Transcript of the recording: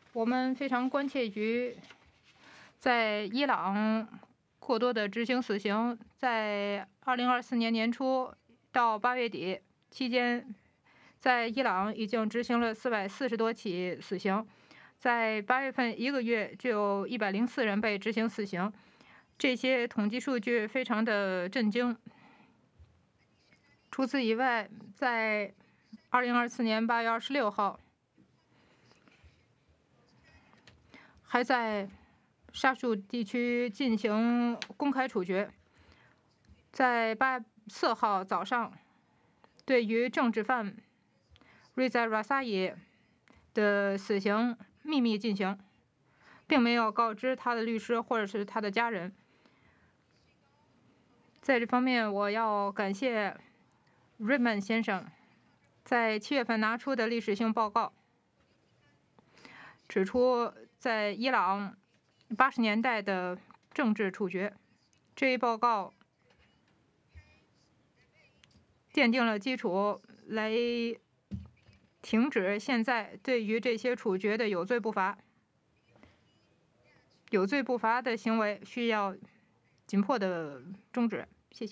我们非常关切于在伊朗过多的执行死刑。在2024年年初到8月底期间，在伊朗已经执行了440多起死刑。在8月份1个月就有104人被执行死刑，这些统计数据非常的震惊。除此以外，在2024年8月26号，还在沙属地区进行公开处决。在8月4号早上，对于政治犯Reza Rasaei 的死刑秘密进行，并没有告知他的律师或者是他的家人。在这方面，我要感谢 Rehman 先生在7月份拿出的历史性报告，指出在伊朗80年代的政治处决。这一报告奠定了基础，来停止现在对于这些处决的有罪不罚。有罪不罚的行为需要紧迫的终止。